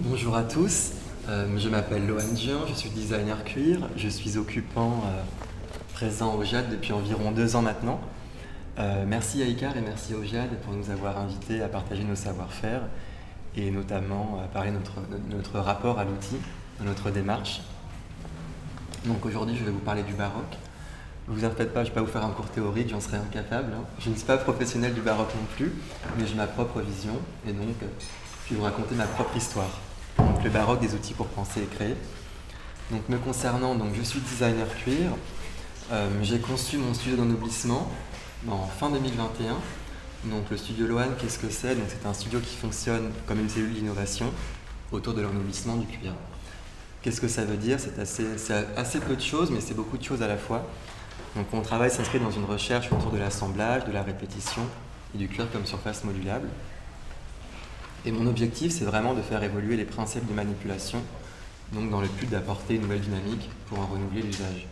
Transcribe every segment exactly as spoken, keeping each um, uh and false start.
Bonjour à tous, euh, je m'appelle Lohan Jean, je suis designer cuir, je suis occupant euh, présent au Jade depuis environ deux ans maintenant. Euh, merci à Icar et merci au Jade pour nous avoir invités à partager nos savoir-faire et notamment à parler de notre, notre rapport à l'outil, de notre démarche. Donc aujourd'hui je vais vous parler du baroque. Ne vous en faites pas, je ne vais pas vous faire un cours théorique, j'en serais incapable. Hein. Je ne suis pas professionnel du baroque non plus, mais j'ai ma propre vision et donc je vais vous raconter ma propre histoire. Donc le baroque, des outils pour penser et créer. Donc me concernant, donc, je suis designer cuir. Euh, j'ai conçu mon studio d'ennoblissement en fin deux mille vingt et un. Donc le studio Lohan, qu'est-ce que c'est? Donc c'est un studio qui fonctionne comme une cellule d'innovation autour de l'ennoblissement du cuir. Qu'est-ce que ça veut dire? C'est assez, c'est assez peu de choses, mais c'est beaucoup de choses à la fois. Donc mon travail s'inscrit dans une recherche autour de l'assemblage, de la répétition et du cuir comme surface modulable. Et mon objectif, c'est vraiment de faire évoluer les principes de manipulation, donc dans le but d'apporter une nouvelle dynamique pour en renouveler l'usage.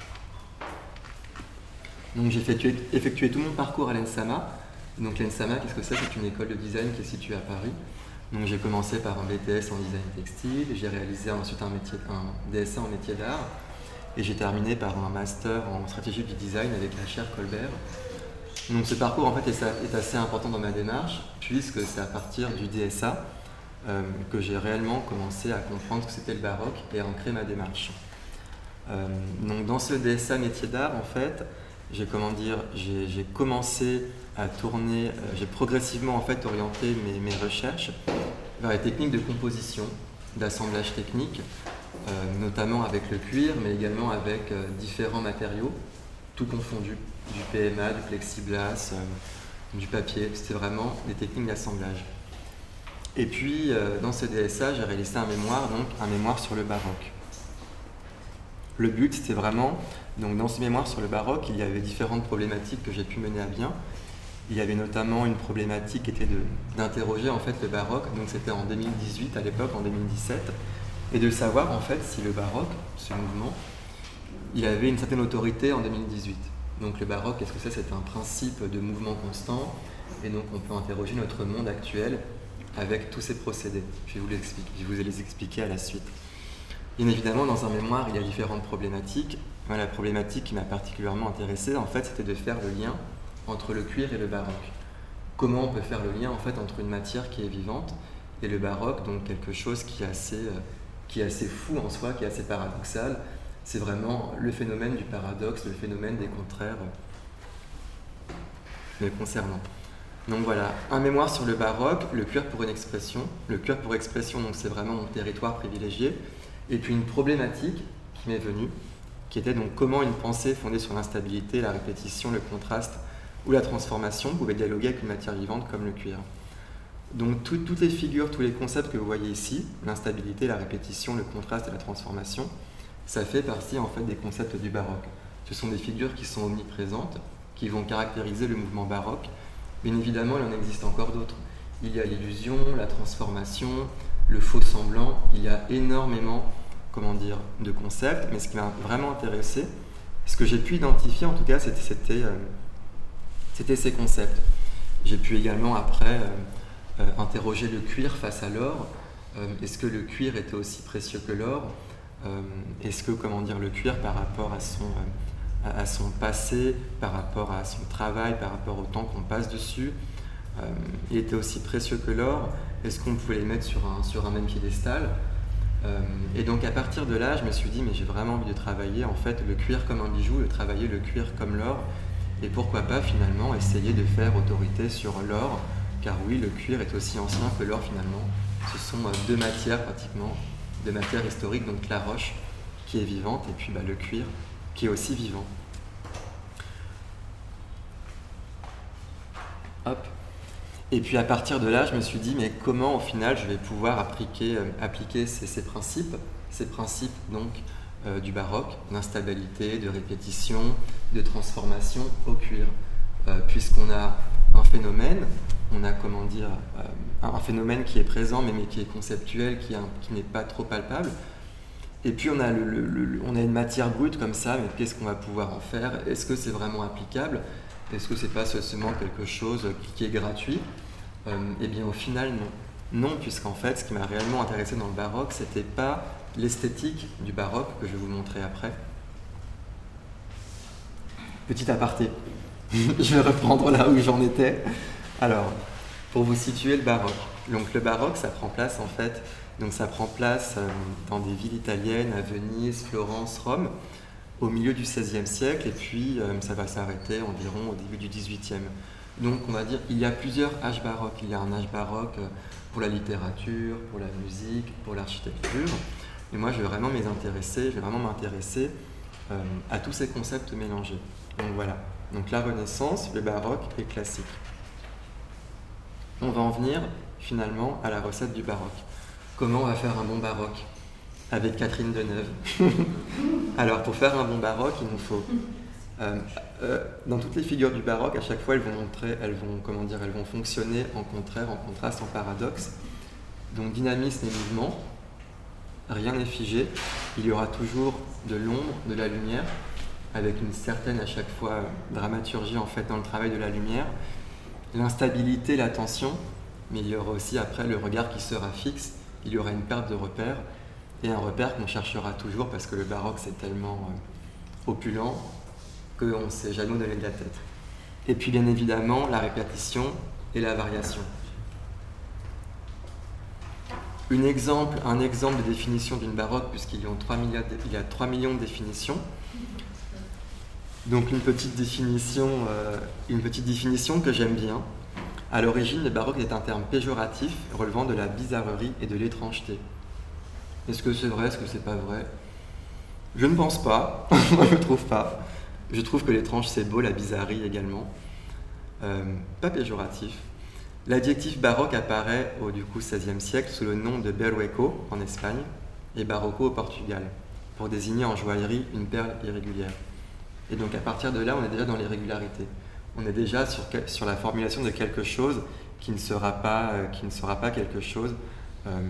Donc j'ai effectué, effectué tout mon parcours à l'ENSAMA. Donc l'ENSAMA, qu'est-ce que c'est? C'est une école de design qui est située à Paris. Donc j'ai commencé par un B T S en design textile, j'ai réalisé ensuite un, métier, un D S A en métier d'art, et j'ai terminé par un master en stratégie du design avec la chaire Colbert. Donc ce parcours en fait est assez important dans ma démarche, puisque c'est à partir du D S A euh, que j'ai réellement commencé à comprendre ce que c'était le baroque et à en créer ma démarche. Euh, donc dans ce D S A métier d'art, en fait, j'ai comment dire, j'ai, j'ai commencé à tourner, euh, j'ai progressivement en fait orienté mes, mes recherches vers les techniques de composition, d'assemblage technique, euh, notamment avec le cuir, mais également avec euh, différents matériaux, tout confondu. Du P M A, du plexiglas, euh, du papier, c'était vraiment des techniques d'assemblage. Et puis, euh, dans ce D S A, j'ai réalisé un mémoire, donc un mémoire sur le baroque. Le but, c'était vraiment, donc dans ce mémoire sur le baroque, il y avait différentes problématiques que j'ai pu mener à bien. Il y avait notamment une problématique qui était de, d'interroger en fait le baroque, donc c'était en deux mille dix-huit, à l'époque, en deux mille dix-sept, et de savoir en fait si le baroque, ce mouvement, il avait une certaine autorité en deux mille dix-huit. Donc le baroque, qu'est-ce que c'est? C'est un principe de mouvement constant, et donc on peut interroger notre monde actuel avec tous ces procédés. Je vais vous les expliquer, je vais vous les expliquer à la suite. Bien évidemment, dans un mémoire, il y a différentes problématiques. Moi, la problématique qui m'a particulièrement intéressée, en fait, c'était de faire le lien entre le cuir et le baroque. Comment on peut faire le lien en fait entre une matière qui est vivante et le baroque, donc quelque chose qui est assez, euh, qui est assez fou en soi, qui est assez paradoxal. C'est vraiment le phénomène du paradoxe, le phénomène des contraires me concernant. Donc voilà, un mémoire sur le baroque, le cuir pour une expression. Le cuir pour expression, donc c'est vraiment mon territoire privilégié. Et puis une problématique qui m'est venue, qui était donc comment une pensée fondée sur l'instabilité, la répétition, le contraste ou la transformation pouvait dialoguer avec une matière vivante comme le cuir. Donc tout, toutes les figures, tous les concepts que vous voyez ici, l'instabilité, la répétition, le contraste et la transformation, ça fait partie en fait des concepts du baroque. Ce sont des figures qui sont omniprésentes, qui vont caractériser le mouvement baroque. Bien évidemment, il en existe encore d'autres. Il y a l'illusion, la transformation, le faux semblant. Il y a énormément, comment dire, de concepts. Mais ce qui m'a vraiment intéressé, ce que j'ai pu identifier en tout cas, c'était, c'était, euh, c'était ces concepts. J'ai pu également après euh, euh, interroger le cuir face à l'or. Euh, est-ce que le cuir était aussi précieux que l'or? Euh, est-ce que, comment dire, le cuir par rapport à son, euh, à, à son passé, par rapport à son travail, par rapport au temps qu'on passe dessus, euh, il était aussi précieux que l'or? Est-ce qu'on pouvait les mettre sur un, sur un même piédestal? euh, Et donc à partir de là, je me suis dit, mais j'ai vraiment envie de travailler en fait le cuir comme un bijou, de travailler le cuir comme l'or, et pourquoi pas finalement essayer de faire autorité sur l'or, car oui, le cuir est aussi ancien que l'or finalement. Ce sont euh, deux matières pratiquement, de matière historique, donc la roche qui est vivante et puis bah, le cuir qui est aussi vivant. Hop. Et puis à partir de là, je me suis dit mais comment au final je vais pouvoir appliquer, euh, appliquer ces, ces principes, ces principes donc euh, du baroque, d'instabilité, de répétition, de transformation au cuir, euh, puisqu'on a un phénomène, on a comment dire euh, un phénomène qui est présent mais, mais qui est conceptuel, qui, est un, qui n'est pas trop palpable. Et puis on a, le, le, le, on a une matière brute comme ça, mais qu'est-ce qu'on va pouvoir en faire? Est-ce que c'est vraiment applicable? Est-ce que c'est pas seulement quelque chose qui est gratuit? euh, Eh bien au final non. Non, puisqu'en fait, ce qui m'a réellement intéressé dans le baroque, c'était pas l'esthétique du baroque, que je vais vous montrer après. Petit aparté, je vais reprendre là où j'en étais. Alors, pour vous situer le baroque. Donc le baroque, ça prend place en fait, donc ça prend place euh, dans des villes italiennes, à Venise, Florence, Rome, au milieu du seizième siècle, et puis euh, ça va s'arrêter environ au début du dix-huitième. Donc on va dire, il y a plusieurs âges baroques. Il y a un âge baroque pour la littérature, pour la musique, pour l'architecture. Et moi, je vais vraiment m'intéresser, je vais vraiment m'intéresser euh, à tous ces concepts mélangés. Donc voilà. Donc la Renaissance, le baroque et le classique. On va en venir finalement à la recette du baroque. Comment on va faire un bon baroque avec Catherine Deneuve? Alors pour faire un bon baroque, il nous faut euh, euh, dans toutes les figures du baroque, à chaque fois elles vont montrer, elles vont comment dire, elles vont fonctionner en contraire, en contraste, en paradoxe. Donc dynamisme et mouvement, rien n'est figé. Il y aura toujours de l'ombre, de la lumière, avec une certaine à chaque fois dramaturgie en fait dans le travail de la lumière. L'instabilité, la tension, mais il y aura aussi après le regard qui sera fixe, il y aura une perte de repère, et un repère qu'on cherchera toujours parce que le baroque c'est tellement euh, opulent qu'on ne sait jamais où donner de la tête. Et puis bien évidemment la répétition et la variation. Une exemple, un exemple de définition d'une baroque, puisqu'il y a trois millions de, il y a trois millions de définitions. Donc une petite définition, euh, une petite définition que j'aime bien. À l'origine, le baroque est un terme péjoratif relevant de la bizarrerie et de l'étrangeté. Est-ce que c'est vrai, est-ce que c'est pas vrai? Je ne pense pas, moi je ne trouve pas. Je trouve que l'étrange c'est beau, la bizarrerie également. Euh, pas péjoratif. L'adjectif baroque apparaît au du coup seizième siècle sous le nom de berrueco en Espagne et barroco au Portugal, pour désigner en joaillerie une perle irrégulière. Et donc à partir de là, on est déjà dans l'irrégularité. On est déjà sur, sur la formulation de quelque chose qui ne sera pas, euh, qui ne sera pas quelque chose, euh,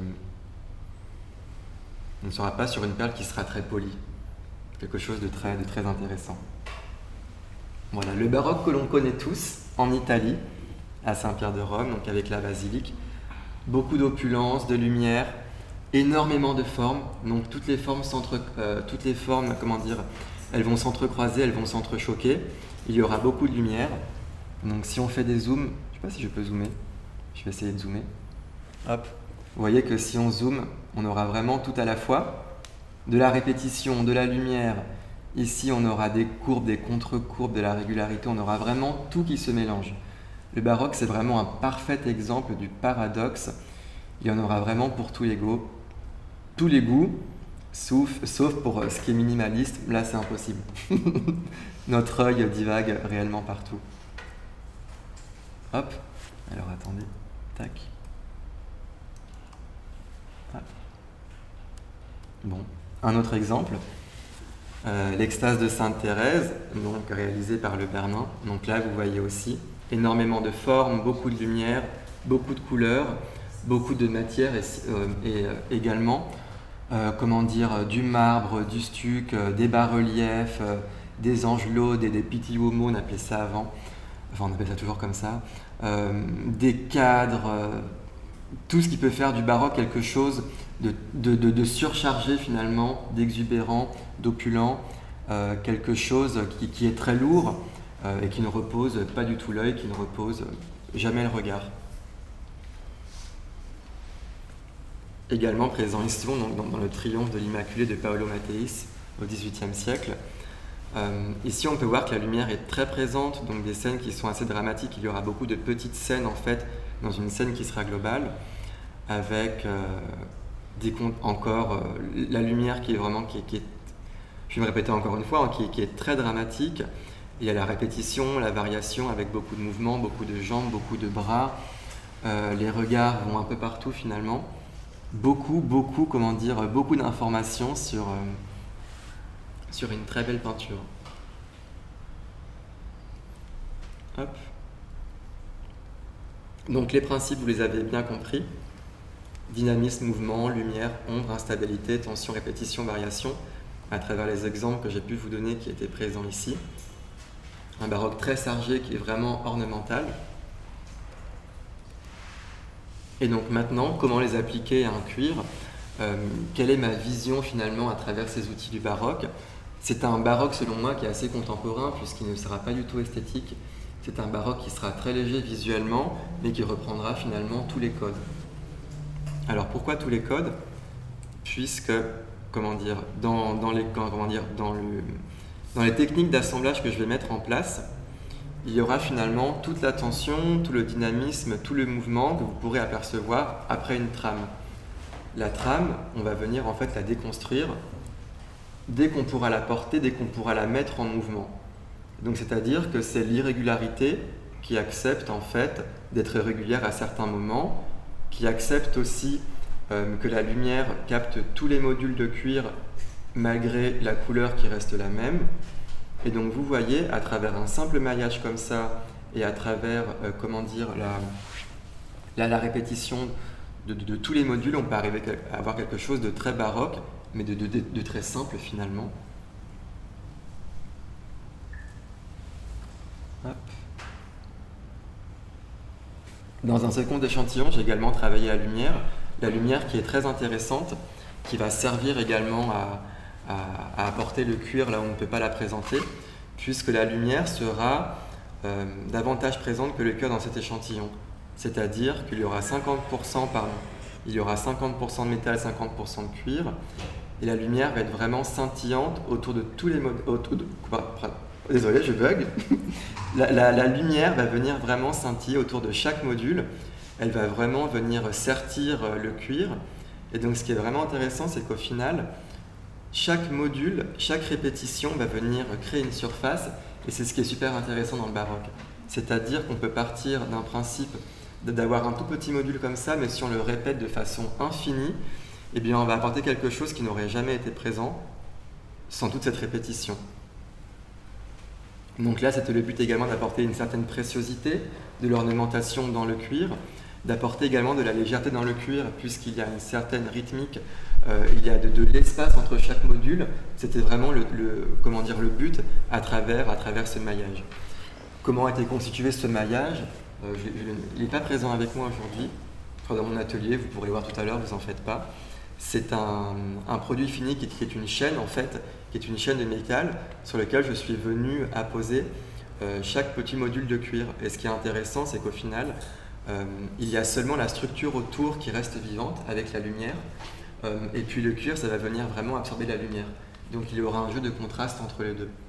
ne sera pas sur une perle qui sera très polie. Quelque chose de très, de très intéressant. Voilà, le baroque que l'on connaît tous en Italie, à Saint-Pierre de Rome, donc avec la basilique. Beaucoup d'opulence, de lumière, énormément de formes. Donc toutes les formes s'entre, euh, toutes les formes, comment dire, elles vont s'entrecroiser, elles vont s'entrechoquer. Il y aura beaucoup de lumière. Donc si on fait des zooms, je ne sais pas si je peux zoomer. Je vais essayer de zoomer. Hop. Vous voyez que si on zoome, on aura vraiment tout à la fois de la répétition, de la lumière. Ici, on aura des courbes, des contre-courbes, de la régularité. On aura vraiment tout qui se mélange. Le baroque, c'est vraiment un parfait exemple du paradoxe. Il y en aura vraiment pour tous les goûts, tous les goûts, sauf, sauf pour ce qui est minimaliste. Là, c'est impossible. Notre œil divague réellement partout. Hop. Alors, attendez. Tac. Hop. Bon. Un autre exemple. Euh, l'extase de Sainte Thérèse, donc réalisée par le Bernin. Donc là, vous voyez aussi énormément de formes, beaucoup de lumière, beaucoup de couleurs, beaucoup de matière et, euh, et euh, également, euh, comment dire, du marbre, du stuc, euh, des bas-reliefs, euh, des angelots, des, des pitiomo, on appelait ça avant, enfin on appelle ça toujours comme ça, euh, des cadres, euh, tout ce qui peut faire du baroque quelque chose de, de, de, de surchargé finalement, d'exubérant, d'opulent, euh, quelque chose qui, qui est très lourd, Euh, et qui ne repose pas du tout l'œil, qui ne repose jamais le regard. Également présent ici donc, dans, dans le triomphe de l'Immaculée de Paolo Matteis au dix-huitième siècle. Euh, ici on peut voir que la lumière est très présente, donc des scènes qui sont assez dramatiques. Il y aura beaucoup de petites scènes en fait dans une scène qui sera globale, avec euh, des encore euh, la lumière qui est vraiment, qui, qui est, je vais me répéter encore une fois, hein, qui, qui est très dramatique. Il y a la répétition, la variation avec beaucoup de mouvements, beaucoup de jambes, beaucoup de bras. Euh, les regards vont un peu partout finalement. Beaucoup, beaucoup, comment dire, beaucoup d'informations sur, euh, sur une très belle peinture. Hop. Donc les principes, vous les avez bien compris. Dynamisme, mouvement, lumière, ombre, instabilité, tension, répétition, variation, à travers les exemples que j'ai pu vous donner qui étaient présents ici. Un baroque très chargé qui est vraiment ornemental. Et donc maintenant, comment les appliquer à un cuir? euh, Quelle est ma vision finalement à travers ces outils du baroque? C'est un baroque selon moi qui est assez contemporain puisqu'il ne sera pas du tout esthétique. C'est un baroque qui sera très léger visuellement mais qui reprendra finalement tous les codes. Alors pourquoi tous les codes? Puisque, comment dire, dans, dans, les, comment dire, dans, le, dans les techniques d'assemblage que je vais mettre en place, il y aura finalement toute la tension, tout le dynamisme, tout le mouvement que vous pourrez apercevoir après une trame. La trame, on va venir en fait la déconstruire dès qu'on pourra la porter, dès qu'on pourra la mettre en mouvement. Donc c'est-à-dire que c'est l'irrégularité qui accepte en fait d'être irrégulière à certains moments, qui accepte aussi euh, que la lumière capte tous les modules de cuir malgré la couleur qui reste la même. Et donc vous voyez, à travers un simple maillage comme ça et à travers, euh, comment dire, la, la, la répétition de, de, de tous les modules, on peut arriver à avoir quelque chose de très baroque, mais de, de, de, de très simple finalement. Hop. Dans un second échantillon, j'ai également travaillé la lumière. La lumière qui est très intéressante, qui va servir également à, à, à apporter le cuir là où on ne peut pas la présenter, puisque la lumière sera euh, davantage présente que le cuir dans cet échantillon. C'est-à-dire qu'il y aura cinquante pour cent, pardon, il y aura cinquante pour cent de métal, cinquante pour cent de cuir, et la lumière va être vraiment scintillante autour de tous les modes. Désolé, je bug. la, la, la lumière va venir vraiment scintiller autour de chaque module. Elle va vraiment venir sertir le cuir. Et donc, ce qui est vraiment intéressant, c'est qu'au final, chaque module, chaque répétition va venir créer une surface. Et c'est ce qui est super intéressant dans le baroque. C'est-à-dire qu'on peut partir d'un principe d'avoir un tout petit module comme ça, mais si on le répète de façon infinie, eh bien, on va apporter quelque chose qui n'aurait jamais été présent sans toute cette répétition. Donc là, c'était le but également d'apporter une certaine préciosité, de l'ornementation dans le cuir, d'apporter également de la légèreté dans le cuir, puisqu'il y a une certaine rythmique, euh, il y a de, de l'espace entre chaque module. C'était vraiment le, le, comment dire, le but à travers, à travers ce maillage. Comment a été constitué ce maillage? euh, je, je, Il n'est pas présent avec moi aujourd'hui, dans mon atelier, vous pourrez le voir tout à l'heure, vous en faites pas. C'est un, un produit fini qui, qui est une chaîne en fait, qui est une chaîne de métal sur laquelle je suis venu apposer euh, chaque petit module de cuir. Et ce qui est intéressant, c'est qu'au final, euh, il y a seulement la structure autour qui reste vivante avec la lumière, euh, et puis le cuir, ça va venir vraiment absorber la lumière. Donc il y aura un jeu de contraste entre les deux.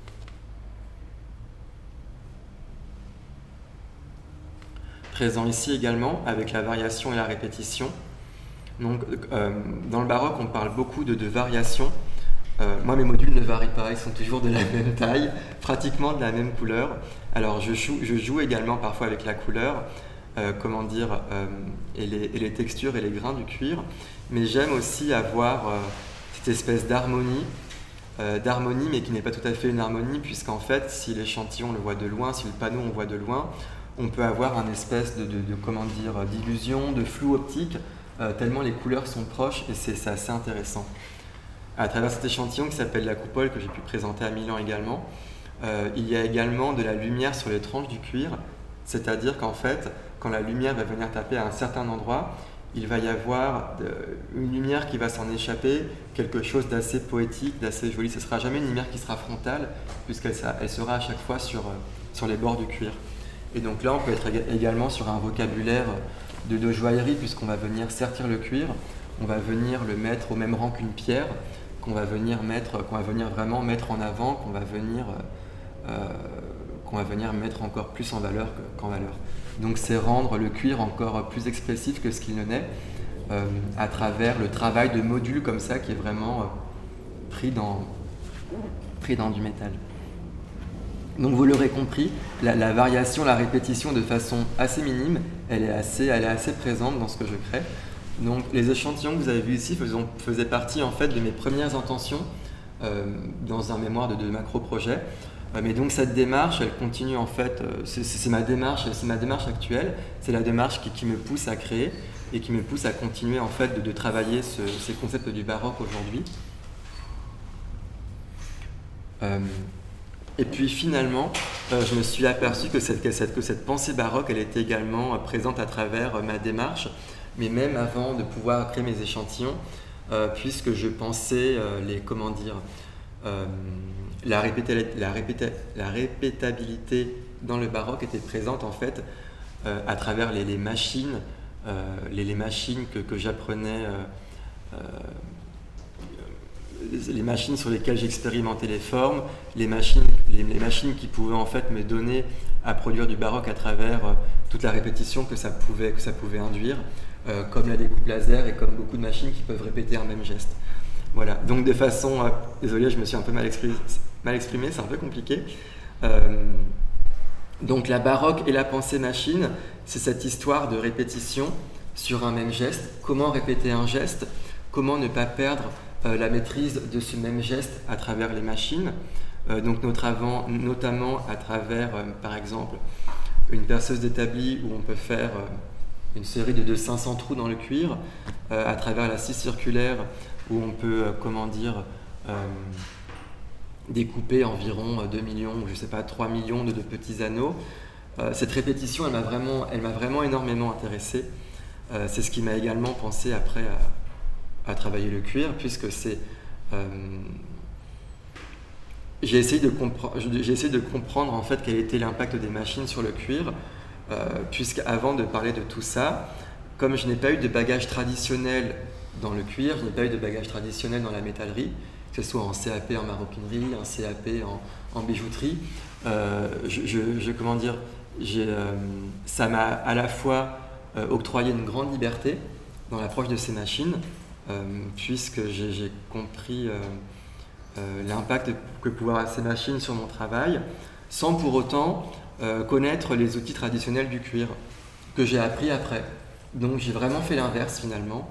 Présent ici également avec la variation et la répétition. Donc, euh, dans le baroque, on parle beaucoup de, de variation. Euh, moi, mes modules ne varient pas, ils sont toujours de la même taille, pratiquement de la même couleur. Alors, je joue, je joue également parfois avec la couleur, euh, comment dire, euh, et, les, et les textures et les grains du cuir. Mais j'aime aussi avoir euh, cette espèce d'harmonie, euh, d'harmonie, mais qui n'est pas tout à fait une harmonie, puisqu'en fait, si l'échantillon on le voit de loin, si le panneau on voit de loin, on peut avoir un espèce de, de, de comment dire, d'illusion, de flou optique. Euh, tellement les couleurs sont proches et c'est, c'est assez intéressant. À travers cet échantillon qui s'appelle la coupole, que j'ai pu présenter à Milan également, euh, il y a également de la lumière sur les tranches du cuir, c'est-à-dire qu'en fait, quand la lumière va venir taper à un certain endroit, il va y avoir de, une lumière qui va s'en échapper, quelque chose d'assez poétique, d'assez joli. Ce ne sera jamais une lumière qui sera frontale, puisqu'elle elle sera à chaque fois sur, sur les bords du cuir. Et donc là, on peut être également sur un vocabulaire De, de joaillerie, puisqu'on va venir sertir le cuir, on va venir le mettre au même rang qu'une pierre, qu'on va venir mettre, qu'on va venir vraiment mettre en avant, qu'on va venir, euh, qu'on va venir mettre encore plus en valeur qu'en valeur. Donc c'est rendre le cuir encore plus expressif que ce qu'il ne n'est, euh, à travers le travail de modules comme ça qui est vraiment euh, pris dans, pris dans du métal. Donc vous l'aurez compris, la, la variation, la répétition de façon assez minime, elle est assez, elle est assez présente dans ce que je crée. Donc les échantillons que vous avez vus ici faisaient, faisaient partie en fait de mes premières intentions euh, dans un mémoire de, de macro-projet. Euh, mais donc cette démarche, elle continue en fait, euh, c'est, c'est, ma démarche, c'est ma démarche actuelle, c'est la démarche qui, qui me pousse à créer et qui me pousse à continuer en fait de, de travailler ce, ces concepts du baroque aujourd'hui. Euh, Et puis finalement, euh, je me suis aperçu que cette, que, cette, que cette pensée baroque, elle était également euh, présente à travers euh, ma démarche. mais même avant de pouvoir créer mes échantillons, euh, puisque je pensais euh, les, comment dire, euh, la, répéta- la, répéta- la répétabilité dans le baroque était présente en fait euh, à travers les, les machines, euh, les, les machines que, que j'apprenais. Euh, euh, les machines sur lesquelles j'expérimentais les formes, les machines, les, les machines qui pouvaient en fait me donner à produire du baroque à travers euh, toute la répétition que ça pouvait, que ça pouvait induire, euh, comme la découpe laser et comme beaucoup de machines qui peuvent répéter un même geste. Voilà, donc de façon, euh, désolé, je me suis un peu mal exprimé, mal exprimé, c'est un peu compliqué. Euh, donc la baroque et la pensée machine, c'est cette histoire de répétition sur un même geste. Comment répéter un geste? Comment ne pas perdre Euh, la maîtrise de ce même geste à travers les machines, euh, donc notamment, notamment à travers, euh, par exemple, une perceuse d'établi où on peut faire euh, une série de, de cinq cents trous dans le cuir, euh, à travers la scie circulaire où on peut, euh, comment dire, euh, découper environ deux millions, ou je sais pas, trois millions de, de petits anneaux. Euh, cette répétition, elle m'a vraiment, elle m'a vraiment énormément intéressé. Euh, c'est ce qui m'a également pensé après à à travailler le cuir, puisque c'est euh, j'ai essayé de comprendre j'ai essayé de comprendre en fait quel était l'impact des machines sur le cuir, euh, puisqu'avant de parler de tout ça, comme je n'ai pas eu de bagage traditionnel dans le cuir, je n'ai pas eu de bagage traditionnel dans la métallerie, que ce soit en C A P en maroquinerie, en C A P en, en bijouterie, euh, je, je, je comment dire j'ai, euh, ça m'a à la fois euh, octroyé une grande liberté dans l'approche de ces machines, Euh, puisque j'ai, j'ai compris euh, euh, l'impact que pouvaient avoir ces machines sur mon travail, sans pour autant euh, connaître les outils traditionnels du cuir, que j'ai appris après. Donc j'ai vraiment fait l'inverse finalement.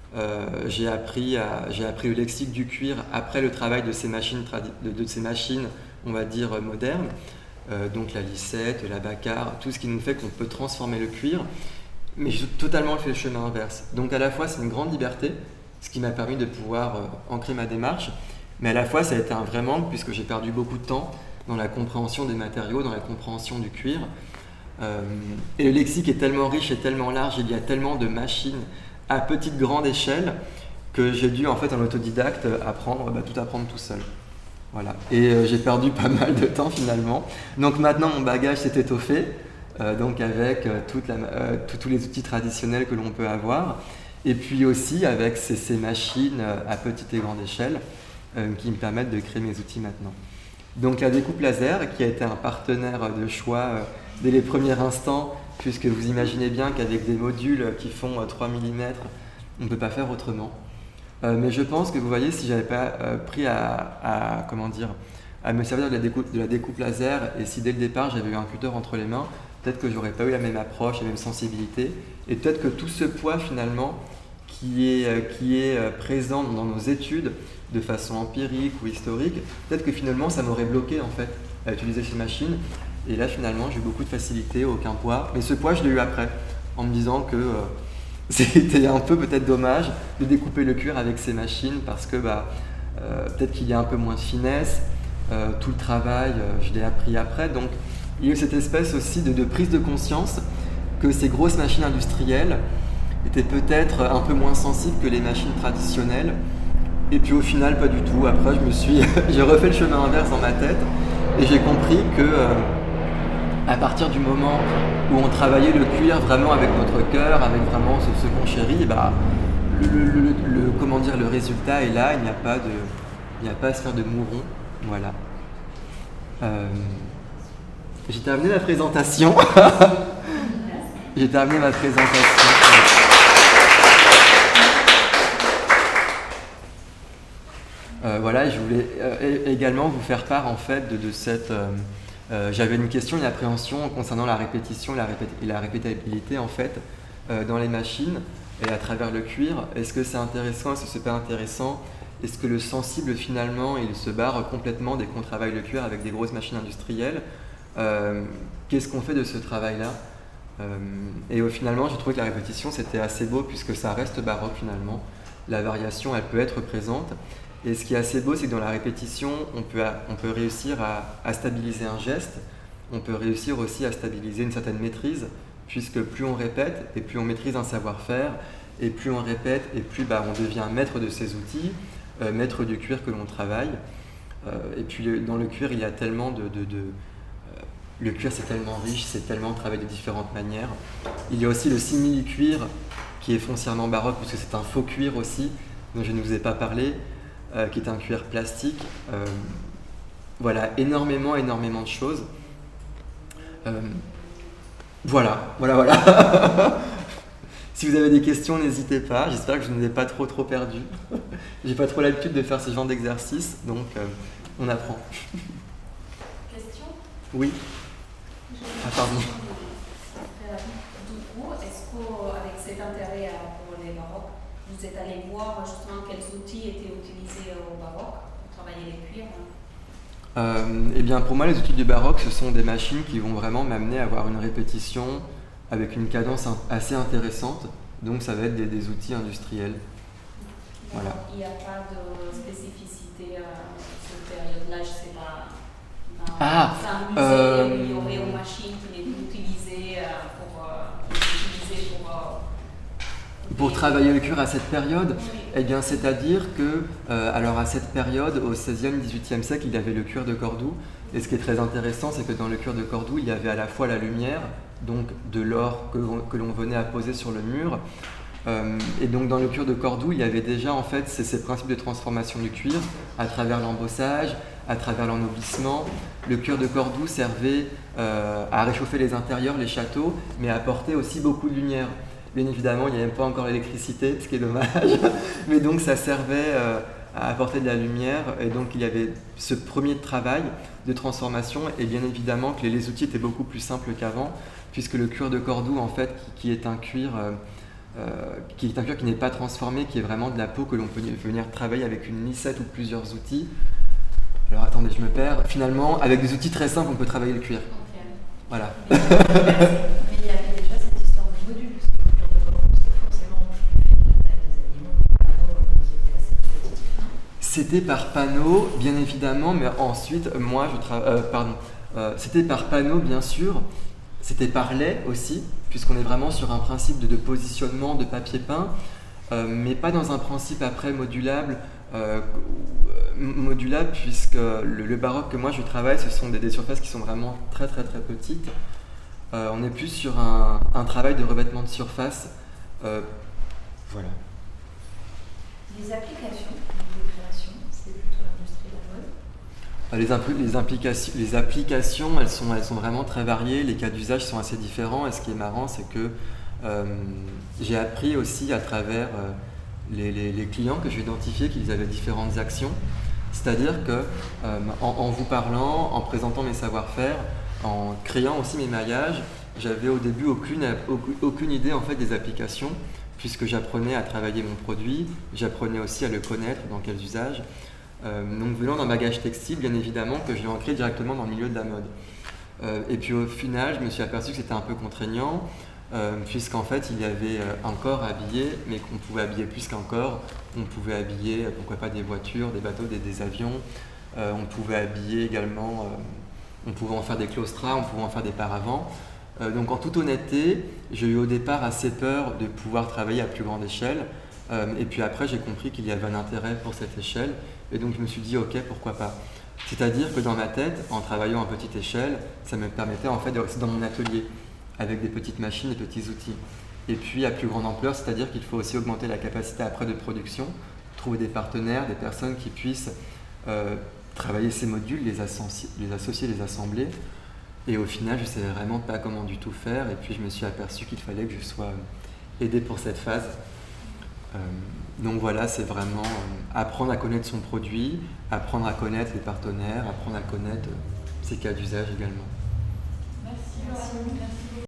Euh, j'ai, appris à, j'ai appris le lexique du cuir après le travail de ces machines, tradi- de, de ces machines on va dire, modernes, euh, donc la lissette, la bacarre, tout ce qui nous fait qu'on peut transformer le cuir, mais j'ai totalement fait le chemin inverse. Donc à la fois c'est une grande liberté, ce qui m'a permis de pouvoir euh, ancrer ma démarche, mais à la fois ça a été un vrai manque puisque j'ai perdu beaucoup de temps dans la compréhension des matériaux, dans la compréhension du cuir. Euh, et le lexique est tellement riche et tellement large, il y a tellement de machines à petite grande échelle que j'ai dû en fait en autodidacte apprendre, bah, tout apprendre tout seul. Voilà. Et euh, j'ai perdu pas mal de temps finalement. Donc maintenant mon bagage s'est étoffé, euh, donc avec euh, toute la, euh, tous les outils traditionnels que l'on peut avoir. Et puis aussi avec ces, ces machines à petite et grande échelle euh, qui me permettent de créer mes outils maintenant. Donc la découpe laser qui a été un partenaire de choix euh, dès les premiers instants, puisque vous imaginez bien qu'avec des modules qui font euh, trois millimètres, on ne peut pas faire autrement. Euh, mais je pense que vous voyez, si je n'avais pas euh, pris à, à, comment dire, à me servir de la, découpe, de la découpe laser, et si dès le départ j'avais eu un cutter entre les mains, peut-être que j'aurais pas eu la même approche, la même sensibilité, et peut-être que tout ce poids finalement qui est, euh, qui est euh, présent dans nos études de façon empirique ou historique, peut-être que finalement ça m'aurait bloqué en fait à utiliser ces machines, et là finalement j'ai eu beaucoup de facilité, aucun poids, mais ce poids je l'ai eu après, en me disant que euh, c'était un peu peut-être dommage de découper le cuir avec ces machines parce que bah, euh, peut-être qu'il y a un peu moins de finesse, euh, tout le travail euh, je l'ai appris après, donc il y a eu cette espèce aussi de, de prise de conscience que ces grosses machines industrielles étaient peut-être un peu moins sensibles que les machines traditionnelles, et puis au final pas du tout. Après je me suis, j'ai refait le chemin inverse dans ma tête et j'ai compris que euh, à partir du moment où on travaillait le cuir vraiment avec notre cœur, avec vraiment ce, ce qu'on chérit, bah, le, le, le, le, comment dire, le résultat est là, il n'y a pas de, il n'y a pas à se faire de mouron, voilà. Euh, J'ai terminé ma présentation. J'ai terminé ma présentation. Euh, voilà, je voulais euh, également vous faire part en fait de, de cette. Euh, euh, j'avais une question, une appréhension concernant la répétition et la, répét et la répétabilité en fait euh, dans les machines et à travers le cuir. Est-ce que c'est intéressant? Est-ce que c'est pas intéressant? Est-ce que le sensible finalement il se barre complètement dès qu'on travaille le cuir avec des grosses machines industrielles? Euh, Qu'est-ce qu'on fait de ce travail-là? euh, Et euh, finalement, j'ai trouvé que la répétition, c'était assez beau puisque ça reste baroque finalement. La variation, elle peut être présente. Et ce qui est assez beau, c'est que dans la répétition, on peut, on peut réussir à, à stabiliser un geste. On peut réussir aussi à stabiliser une certaine maîtrise, puisque plus on répète et plus on maîtrise un savoir-faire, et plus on répète, et plus bah, on devient maître de ces outils, euh, maître du cuir que l'on travaille. Euh, et puis le, dans le cuir, il y a tellement de... de, de euh, le cuir, c'est tellement riche, c'est tellement travaillé de différentes manières. Il y a aussi le simili-cuir, qui est foncièrement baroque, puisque c'est un faux cuir aussi, dont je ne vous ai pas parlé, euh, qui est un cuir plastique. Euh, voilà, énormément, énormément de choses. Euh, voilà, voilà, voilà. Si vous avez des questions, n'hésitez pas. J'espère que je ne vous ai pas trop, trop perdu. J'ai pas trop l'habitude de faire ce genre d'exercice, donc euh, on apprend. Question ? Oui. Ah, pardon. Du coup, est-ce qu'avec cet intérêt pour les baroques, vous êtes allé voir justement quels outils étaient utilisés au baroque pour travailler les cuirs ? Euh, eh bien, pour moi, les outils du baroque, ce sont des machines qui vont vraiment m'amener à avoir une répétition avec une cadence assez intéressante. Donc, ça va être des, des outils industriels. Voilà. Il n'y a pas de spécificité à cette période-là, je ne sais pas. Dans, ah, c'est un musée, euh, il y aurait une machine qui est utilisée pour, euh, utilisée pour, euh, pour travailler le cuir à cette période. Oui. Eh bien, c'est-à-dire que, euh, alors à cette période, au seizième, dix-huitième siècle, il y avait le cuir de Cordoue. Et ce qui est très intéressant, c'est que dans le cuir de Cordoue, il y avait à la fois la lumière, donc de l'or que, que l'on venait à poser sur le mur. Euh, et donc dans le cuir de Cordoue, il y avait déjà en fait ces, ces principes de transformation du cuir à travers l'embossage, à travers l'ennoblissement. Le cuir de Cordoue servait euh, à réchauffer les intérieurs, les châteaux, mais à apporter aussi beaucoup de lumière. Bien évidemment, il n'y avait pas encore l'électricité, ce qui est dommage, mais donc ça servait euh, à apporter de la lumière. Et donc il y avait ce premier travail de transformation, et bien évidemment que les, les outils étaient beaucoup plus simples qu'avant, puisque le cuir de Cordoue, en fait, qui, qui est un cuir... Euh, Euh, qui est un cuir qui n'est pas transformé, qui est vraiment de la peau que l'on peut venir travailler avec une lissette ou plusieurs outils. Alors attendez, je me perds. Finalement, avec des outils très simples, on peut travailler le cuir. Okay. Voilà. Mais, mais il y avait déjà cette histoire de module, parce que le cuir de Cordoue, c'est forcément plus fait de la taille des animaux, c'était assez petit. C'était par panneau, bien évidemment, mais ensuite, moi, je travaille. Euh, pardon. Euh, c'était par panneau, bien sûr. C'était par lait aussi, puisqu'on est vraiment sur un principe de, de positionnement de papier peint, euh, mais pas dans un principe après modulable, euh, modulable puisque le, le baroque que moi je travaille, ce sont des, des surfaces qui sont vraiment très très très petites. Euh, on est plus sur un, un travail de revêtement de surface. Euh, voilà. Les applications de création, c'est plutôt l'industrie de la mode. Les, impl- les, implications, les applications, elles sont, elles sont vraiment très variées, les cas d'usage sont assez différents, et ce qui est marrant, c'est que euh, j'ai appris aussi à travers euh, les, les, les clients que j'ai identifiés qu'ils avaient différentes actions, c'est-à-dire que euh, en, en vous parlant, en présentant mes savoir-faire, en créant aussi mes maillages, j'avais au début aucune, aucune idée en fait des applications, puisque j'apprenais à travailler mon produit, j'apprenais aussi à le connaître, dans quels usages. Euh, donc venant d'un bagage textile, bien évidemment, que je l'ai ancré directement dans le milieu de la mode. Euh, et puis au final, je me suis aperçu que c'était un peu contraignant, euh, puisqu'en fait, il y avait un corps habillé, mais qu'on pouvait habiller plus qu'un corps. On pouvait habiller, pourquoi pas, des voitures, des bateaux, des, des avions. Euh, on pouvait habiller également, euh, on pouvait en faire des claustras, on pouvait en faire des paravents. Euh, donc en toute honnêteté, j'ai eu au départ assez peur de pouvoir travailler à plus grande échelle. Euh, et puis après, j'ai compris qu'il y avait un intérêt pour cette échelle. Et donc je me suis dit, ok, pourquoi pas. C'est-à-dire que dans ma tête, en travaillant à petite échelle, ça me permettait en fait de rester dans mon atelier, avec des petites machines, des petits outils. Et puis à plus grande ampleur, c'est-à-dire qu'il faut aussi augmenter la capacité après de production, trouver des partenaires, des personnes qui puissent euh, travailler ces modules, les, associ- les associer, les assembler. Et au final, je ne savais vraiment pas comment du tout faire. Et puis je me suis aperçu qu'il fallait que je sois aidé pour cette phase. Euh, donc voilà, c'est vraiment euh, apprendre à connaître son produit, apprendre à connaître les partenaires, apprendre à connaître euh, ses cas d'usage également. Merci. Merci.